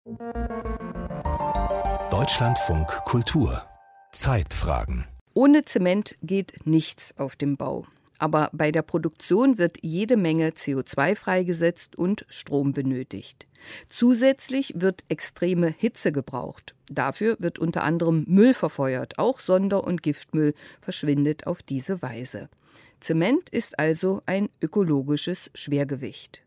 Deutschlandfunk Kultur. Zeitfragen. Ohne Zement geht nichts auf dem Bau. Aber bei der Produktion wird jede Menge CO2 freigesetzt und Strom benötigt. Zusätzlich wird extreme Hitze gebraucht. Dafür wird unter anderem Müll verfeuert. Auch Sonder- und Giftmüll verschwindet auf diese Weise. Zement ist also ein ökologisches Schwergewicht.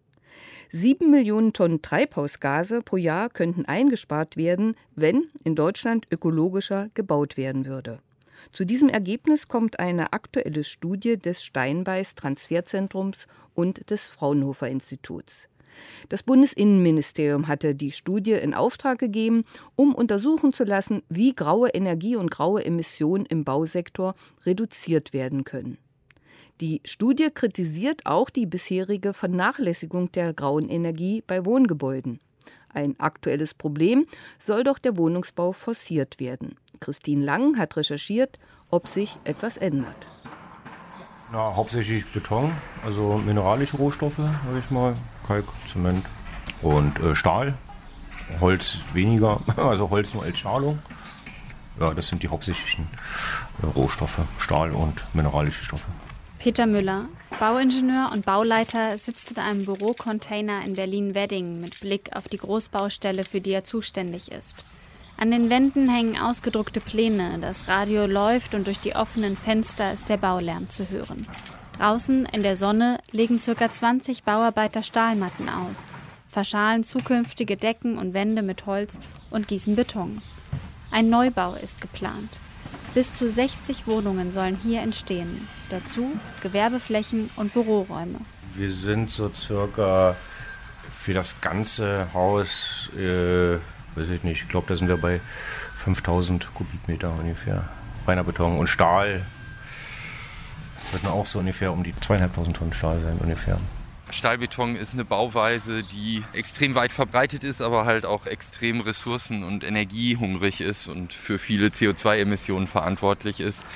7 Millionen Tonnen Treibhausgase pro Jahr könnten eingespart werden, wenn in Deutschland ökologischer gebaut werden würde. Zu diesem Ergebnis kommt eine aktuelle Studie des Steinbeis Transferzentrums und des Fraunhofer Instituts. Das Bundesinnenministerium hatte die Studie in Auftrag gegeben, um untersuchen zu lassen, wie graue Energie und graue Emissionen im Bausektor reduziert werden können. Die Studie kritisiert auch die bisherige Vernachlässigung der grauen Energie bei Wohngebäuden. Ein aktuelles Problem soll doch der Wohnungsbau forciert werden. Christine Lang hat recherchiert, ob sich etwas ändert. Na, hauptsächlich Beton, also mineralische Rohstoffe, sage ich mal, Kalk, Zement und Stahl. Holz weniger, also Holz nur als Schalung. Ja, das sind die hauptsächlichen Rohstoffe, Stahl und mineralische Stoffe. Peter Müller, Bauingenieur und Bauleiter, sitzt in einem Bürocontainer in Berlin-Wedding mit Blick auf die Großbaustelle, für die er zuständig ist. An den Wänden hängen ausgedruckte Pläne, das Radio läuft und durch die offenen Fenster ist der Baulärm zu hören. Draußen in der Sonne legen ca. 20 Bauarbeiter Stahlmatten aus, verschalen zukünftige Decken und Wände mit Holz und gießen Beton. Ein Neubau ist geplant. Bis zu 60 Wohnungen sollen hier entstehen. Dazu Gewerbeflächen und Büroräume. Wir sind so circa für das ganze Haus, weiß ich nicht, ich glaube, da sind wir bei 5000 Kubikmeter ungefähr. Reiner Beton und Stahl wird auch so ungefähr um die 2500 Tonnen Stahl sein ungefähr. Stahlbeton ist eine Bauweise, die extrem weit verbreitet ist, aber halt auch extrem ressourcen- und energiehungrig ist und für viele CO2-Emissionen verantwortlich ist.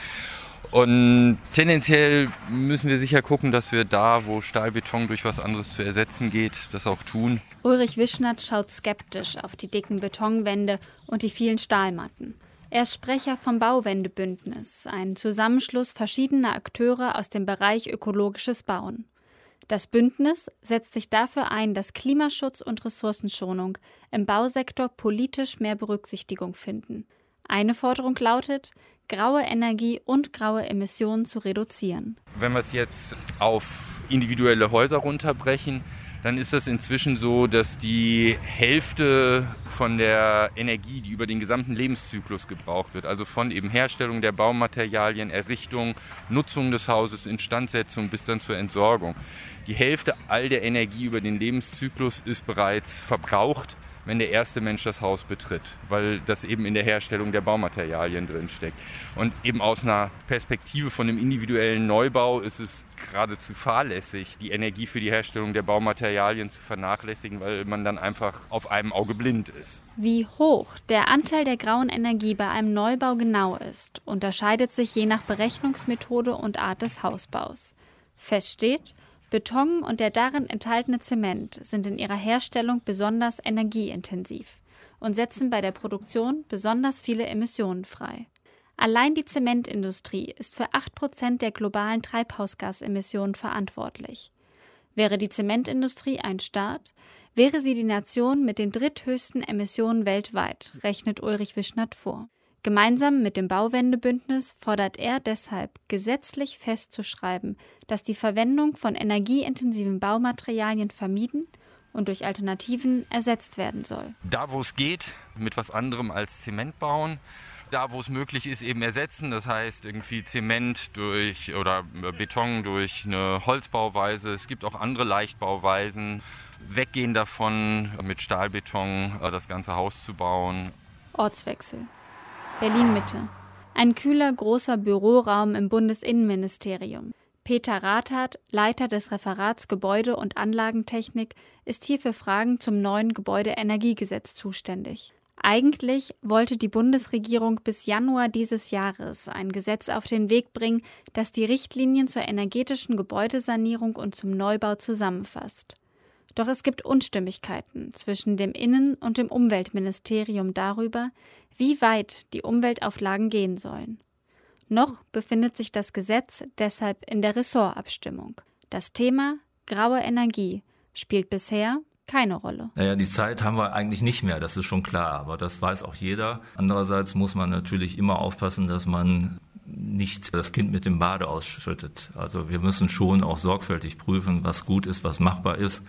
Und tendenziell müssen wir sicher gucken, dass wir da, wo Stahlbeton durch was anderes zu ersetzen geht, das auch tun. Ulrich Wischnert schaut skeptisch auf die dicken Betonwände und die vielen Stahlmatten. Er ist Sprecher vom Bauwendebündnis, ein Zusammenschluss verschiedener Akteure aus dem Bereich ökologisches Bauen. Das Bündnis setzt sich dafür ein, dass Klimaschutz und Ressourcenschonung im Bausektor politisch mehr Berücksichtigung finden. Eine Forderung lautet, graue Energie und graue Emissionen zu reduzieren. Wenn wir es jetzt auf individuelle Häuser runterbrechen, dann ist das inzwischen so, dass die Hälfte von der Energie, die über den gesamten Lebenszyklus gebraucht wird, also von eben Herstellung der Baumaterialien, Errichtung, Nutzung des Hauses, Instandsetzung bis dann zur Entsorgung. Die Hälfte all der Energie über den Lebenszyklus ist bereits verbraucht, wenn der erste Mensch das Haus betritt, weil das eben in der Herstellung der Baumaterialien drinsteckt. Und eben aus einer Perspektive von einem individuellen Neubau ist es geradezu fahrlässig, die Energie für die Herstellung der Baumaterialien zu vernachlässigen, weil man dann einfach auf einem Auge blind ist. Wie hoch der Anteil der grauen Energie bei einem Neubau genau ist, unterscheidet sich je nach Berechnungsmethode und Art des Hausbaus. Fest steht, Beton und der darin enthaltene Zement sind in ihrer Herstellung besonders energieintensiv und setzen bei der Produktion besonders viele Emissionen frei. Allein die Zementindustrie ist für 8% der globalen Treibhausgasemissionen verantwortlich. Wäre die Zementindustrie ein Staat, wäre sie die Nation mit den dritthöchsten Emissionen weltweit, rechnet Ulrich Wischnert vor. Gemeinsam mit dem Bauwendebündnis fordert er deshalb, gesetzlich festzuschreiben, dass die Verwendung von energieintensiven Baumaterialien vermieden und durch Alternativen ersetzt werden soll. Da, wo es geht, mit was anderem als Zement bauen. Da, wo es möglich ist, eben ersetzen. Das heißt, irgendwie Zement durch oder Beton durch eine Holzbauweise. Es gibt auch andere Leichtbauweisen. Weggehen davon, mit Stahlbeton das ganze Haus zu bauen. Ortswechsel. Berlin-Mitte. Ein kühler, großer Büroraum im Bundesinnenministerium. Peter Rathert, Leiter des Referats Gebäude- und Anlagentechnik, ist hier für Fragen zum neuen Gebäudeenergiegesetz zuständig. Eigentlich wollte die Bundesregierung bis Januar dieses Jahres ein Gesetz auf den Weg bringen, das die Richtlinien zur energetischen Gebäudesanierung und zum Neubau zusammenfasst. Doch es gibt Unstimmigkeiten zwischen dem Innen- und dem Umweltministerium darüber, wie weit die Umweltauflagen gehen sollen. Noch befindet sich das Gesetz deshalb in der Ressortabstimmung. Das Thema graue Energie spielt bisher keine Rolle. Naja, die Zeit haben wir eigentlich nicht mehr, das ist schon klar, aber das weiß auch jeder. Andererseits muss man natürlich immer aufpassen, dass man nicht das Kind mit dem Bade ausschüttet. Also wir müssen schon auch sorgfältig prüfen, was gut ist, was machbar ist,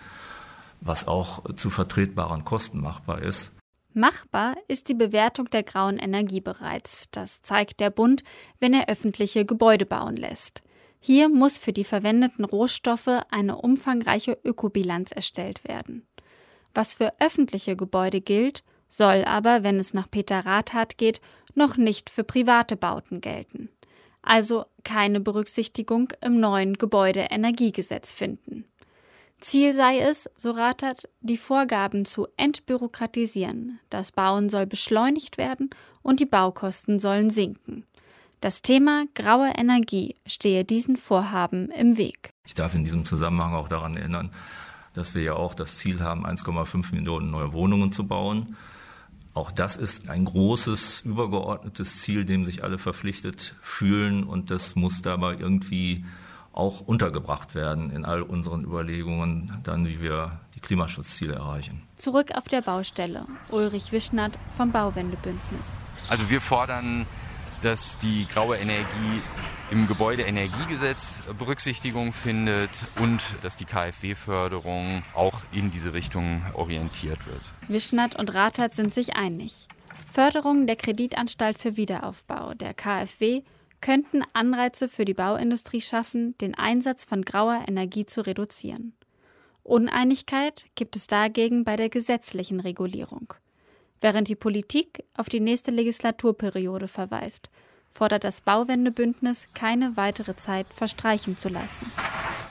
was auch zu vertretbaren Kosten machbar ist. Machbar ist die Bewertung der grauen Energie bereits. Das zeigt der Bund, wenn er öffentliche Gebäude bauen lässt. Hier muss für die verwendeten Rohstoffe eine umfangreiche Ökobilanz erstellt werden. Was für öffentliche Gebäude gilt, soll aber, wenn es nach Peter Rathardt geht, noch nicht für private Bauten gelten. Also keine Berücksichtigung im neuen Gebäudeenergiegesetz finden. Ziel sei es, so Rathardt, die Vorgaben zu entbürokratisieren. Das Bauen soll beschleunigt werden und die Baukosten sollen sinken. Das Thema graue Energie stehe diesen Vorhaben im Weg. Ich darf in diesem Zusammenhang auch daran erinnern, dass wir ja auch das Ziel haben, 1,5 Millionen neue Wohnungen zu bauen. Auch das ist ein großes, übergeordnetes Ziel, dem sich alle verpflichtet fühlen, und das muss dabei irgendwie auch untergebracht werden in all unseren Überlegungen, dann wie wir die Klimaschutzziele erreichen. Zurück auf der Baustelle. Ulrich Wischnath vom Bauwendebündnis. Also wir fordern, dass die graue Energie im Gebäudeenergiegesetz Berücksichtigung findet und dass die KfW-Förderung auch in diese Richtung orientiert wird. Wischnath und Rathardt sind sich einig. Förderung der Kreditanstalt für Wiederaufbau, der KfW, könnten Anreize für die Bauindustrie schaffen, den Einsatz von grauer Energie zu reduzieren. Uneinigkeit gibt es dagegen bei der gesetzlichen Regulierung. Während die Politik auf die nächste Legislaturperiode verweist, fordert das Bauwendebündnis, keine weitere Zeit verstreichen zu lassen.